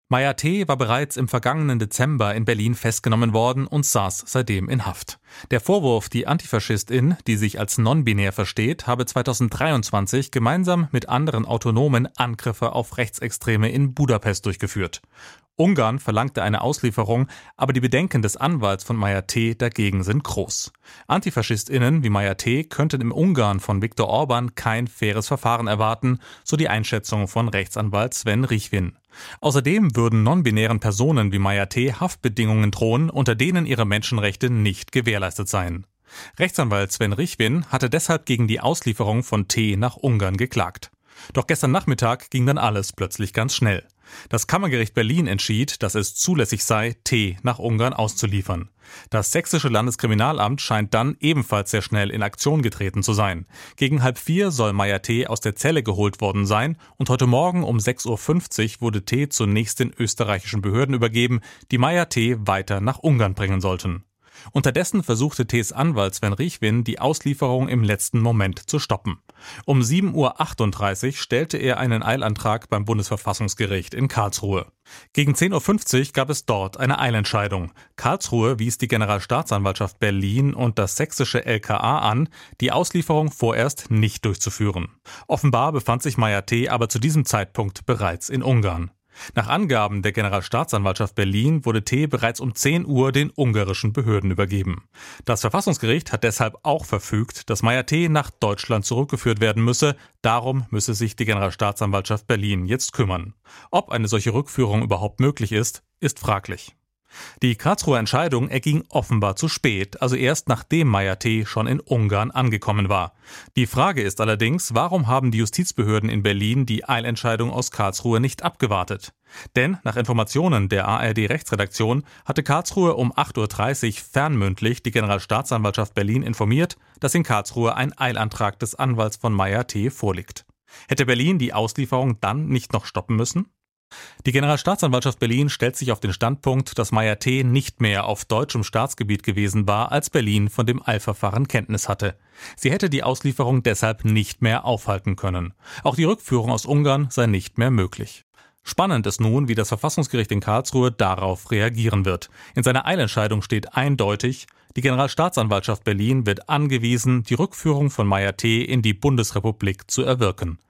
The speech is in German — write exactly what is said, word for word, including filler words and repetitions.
Maya T. war bereits im vergangenen Dezember in Berlin festgenommen worden und saß seitdem in Haft. Der Vorwurf, die Antifaschistin, die sich als non-binär versteht, habe zweitausenddreiundzwanzig gemeinsam mit anderen Autonomen Angriffe auf Rechtsextreme in Budapest durchgeführt. Ungarn verlangte eine Auslieferung, aber die Bedenken des Anwalts von Maya T. dagegen sind groß. AntifaschistInnen wie Maya T. könnten im Ungarn von Viktor Orban kein faires Verfahren erwarten, so die Einschätzung von Rechtsanwalt Sven Richvin. Außerdem würden non-binären Personen wie Maya T. Haftbedingungen drohen, unter denen ihre Menschenrechte nicht gewährleistet seien. Rechtsanwalt Sven Richvin hatte deshalb gegen die Auslieferung von T. nach Ungarn geklagt. Doch gestern Nachmittag ging dann alles plötzlich ganz schnell. Das Kammergericht Berlin entschied, dass es zulässig sei, T. nach Ungarn auszuliefern. Das sächsische Landeskriminalamt scheint dann ebenfalls sehr schnell in Aktion getreten zu sein. Gegen halb vier soll Maya T. aus der Zelle geholt worden sein und heute Morgen um sechs Uhr fünfzig wurde T. zunächst den österreichischen Behörden übergeben, die Maya T. weiter nach Ungarn bringen sollten. Unterdessen versuchte T.s Anwalt Sven Richvin, die Auslieferung im letzten Moment zu stoppen. Um sieben Uhr achtunddreißig stellte er einen Eilantrag beim Bundesverfassungsgericht in Karlsruhe. Gegen zehn Uhr fünfzig gab es dort eine Eilentscheidung. Karlsruhe wies die Generalstaatsanwaltschaft Berlin und das sächsische L K A an, die Auslieferung vorerst nicht durchzuführen. Offenbar befand sich Maya T. aber zu diesem Zeitpunkt bereits in Ungarn. Nach Angaben der Generalstaatsanwaltschaft Berlin wurde T. bereits um zehn Uhr den ungarischen Behörden übergeben. Das Verfassungsgericht hat deshalb auch verfügt, dass Maya T. nach Deutschland zurückgeführt werden müsse. Darum müsse sich die Generalstaatsanwaltschaft Berlin jetzt kümmern. Ob eine solche Rückführung überhaupt möglich ist, ist fraglich. Die Karlsruher Entscheidung erging offenbar zu spät, also erst nachdem Maya T. schon in Ungarn angekommen war. Die Frage ist allerdings, warum haben die Justizbehörden in Berlin die Eilentscheidung aus Karlsruhe nicht abgewartet? Denn nach Informationen der A R D-Rechtsredaktion hatte Karlsruhe um acht Uhr dreißig fernmündlich die Generalstaatsanwaltschaft Berlin informiert, dass in Karlsruhe ein Eilantrag des Anwalts von Maya T. vorliegt. Hätte Berlin die Auslieferung dann nicht noch stoppen müssen? Die Generalstaatsanwaltschaft Berlin stellt sich auf den Standpunkt, dass Maya T. nicht mehr auf deutschem Staatsgebiet gewesen war, als Berlin von dem Eilverfahren Kenntnis hatte. Sie hätte die Auslieferung deshalb nicht mehr aufhalten können. Auch die Rückführung aus Ungarn sei nicht mehr möglich. Spannend ist nun, wie das Verfassungsgericht in Karlsruhe darauf reagieren wird. In seiner Eilentscheidung steht eindeutig, die Generalstaatsanwaltschaft Berlin wird angewiesen, die Rückführung von Maya T. in die Bundesrepublik zu erwirken.